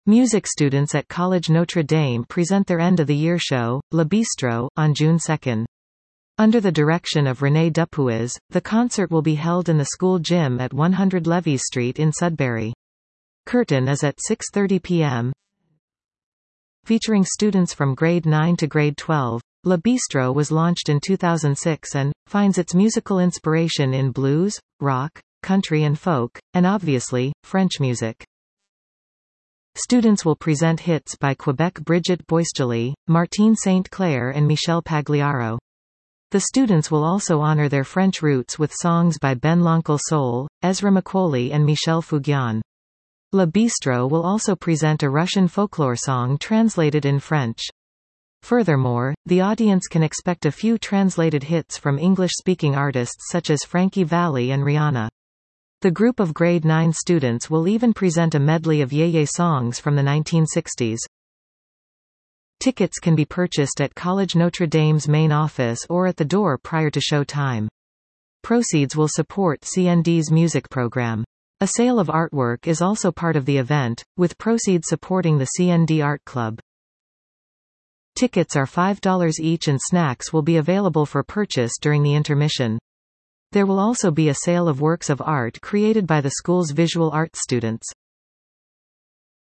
Music students at College Notre Dame present their end-of-the-year show, Le Bistro, on June 2. Under the direction of René Dupuis, the concert will be held in the school gym at 100 Levis Street in Sudbury. Curtain is at 6:30 p.m. Featuring students from grade 9 to grade 12, Le Bistro was launched in 2006 and finds its musical inspiration in blues, rock, country and folk, and obviously, French music. Students will present hits by Quebec Brigitte Boisjoli, Martine St. Clair and Michel Pagliaro. The students will also honor their French roots with songs by Ben l'Oncle Soul, Ezra Macaulay and Michel Fugain. Le Bistro will also present a Russian folklore song translated in French. Furthermore, the audience can expect a few translated hits from English-speaking artists such as Frankie Valli and Rihanna. The group of grade 9 students will even present a medley of Yeye songs from the 1960s. Tickets can be purchased at College Notre Dame's main office or at the door prior to show time. Proceeds will support CND's music program. A sale of artwork is also part of the event, with proceeds supporting the CND Art Club. Tickets are $5 each and snacks will be available for purchase during the intermission. There will also be a sale of works of art created by the school's visual arts students.